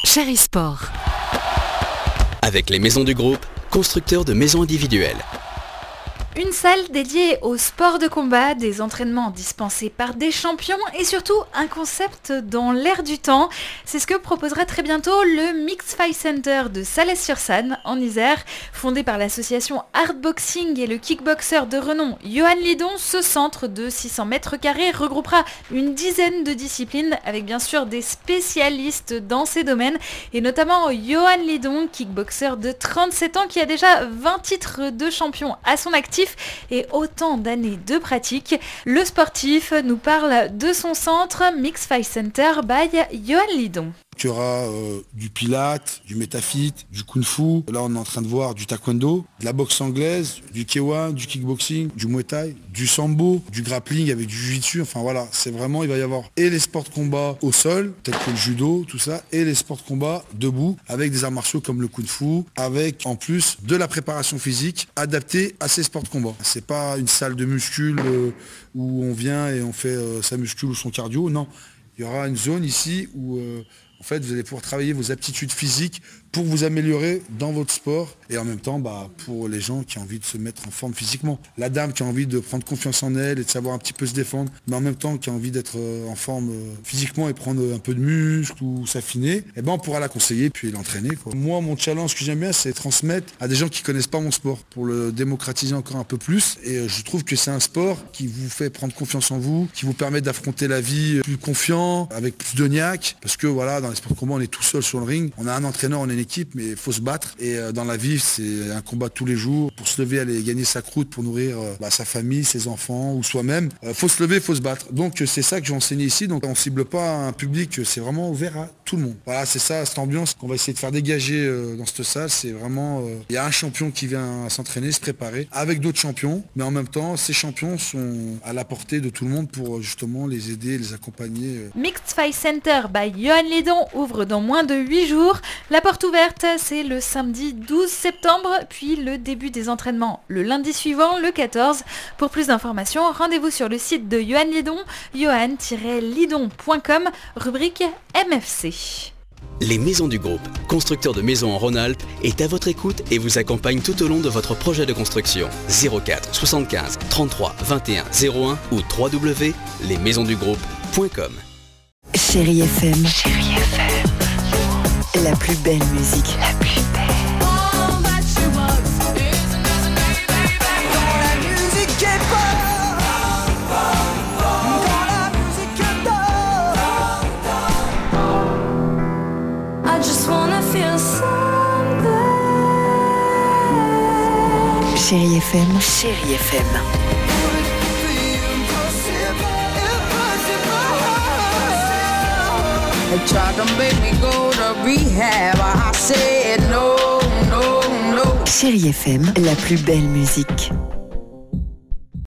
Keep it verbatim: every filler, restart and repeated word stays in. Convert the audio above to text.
Chéri Sport. Avec les maisons du groupe, constructeurs de maisons individuelles. Une salle dédiée au sport de combat, des entraînements dispensés par des champions et surtout un concept dans l'air du temps. C'est ce que proposera très bientôt le Mixed Fight Center de Salles-sur-Sanne en Isère. Fondé par l'association Artboxing et le kickboxer de renom Johan Lidon, ce centre de six cents mètres carrés regroupera une dizaine de disciplines avec bien sûr des spécialistes dans ces domaines et notamment Johan Lidon, kickboxer de trente-sept ans qui a déjà vingt titres de champion à son actif et autant d'années de pratique. Le sportif nous parle de son centre Mixed Fight Center by Johan Lidon. Il y aura euh, du pilate, du métafit, du kung-fu. Là, on est en train de voir du taekwondo, de la boxe anglaise, du K un, du kickboxing, du muay thai, du sambo, du grappling avec du jiu-jitsu. Enfin voilà, c'est vraiment, il va y avoir et les sports de combat au sol, peut-être que le judo, tout ça, et les sports de combat debout avec des arts martiaux comme le kung-fu, avec en plus de la préparation physique adaptée à ces sports de combat. C'est pas une salle de muscule euh, où on vient et on fait euh, sa muscule ou son cardio. Non, il y aura une zone ici où euh, en fait, vous allez pouvoir travailler vos aptitudes physiques pour vous améliorer dans votre sport et en même temps bah, pour les gens qui ont envie de se mettre en forme physiquement. La dame qui a envie de prendre confiance en elle et de savoir un petit peu se défendre, mais en même temps qui a envie d'être en forme physiquement et prendre un peu de muscle ou s'affiner, eh ben on pourra la conseiller puis l'entraîner, quoi. Moi, mon challenge que j'aime bien, c'est transmettre à des gens qui ne connaissent pas mon sport pour le démocratiser encore un peu plus. Et je trouve que c'est un sport qui vous fait prendre confiance en vous, qui vous permet d'affronter la vie plus confiant, avec plus de niaque, parce que voilà, dans les sports de combat, on est tout seul sur le ring. On a un entraîneur, on est équipe, mais il faut se battre et euh, dans la vie c'est un combat tous les jours pour se lever, aller gagner sa croûte pour nourrir euh, bah, sa famille, ses enfants ou soi-même. Euh, faut se lever, faut se battre. Donc c'est ça que j'ai enseigné ici. Donc on cible pas un public, c'est vraiment ouvert à tout le monde. Voilà, c'est ça cette ambiance qu'on va essayer de faire dégager euh, dans cette salle. C'est vraiment il euh, y a un champion qui vient s'entraîner, se préparer avec d'autres champions, mais en même temps ces champions sont à la portée de tout le monde pour justement les aider, les accompagner. Euh. Mixed Fight Center by Johan Lidon ouvre dans moins de huit jours. La porte ouverte, c'est le samedi douze septembre, puis le début des entraînements le lundi suivant, le quatorze. Pour plus d'informations, rendez-vous sur le site de Johan Lidon, johan tiret lidon point com, rubrique M F C. Les maisons du groupe, constructeurs de maisons en Rhône-Alpes, est à votre écoute et vous accompagne tout au long de votre projet de construction. zéro quatre soixante-quinze trente-trois vingt et un zéro un ou w w w point les maisons du groupe point com. Chéri F M. Chéri F M. La plus belle musique. La plus belle. Chéri F M. Chéri F M. They tried to make me go to rehab. I said no, no, no. Chéri F M, la plus belle musique.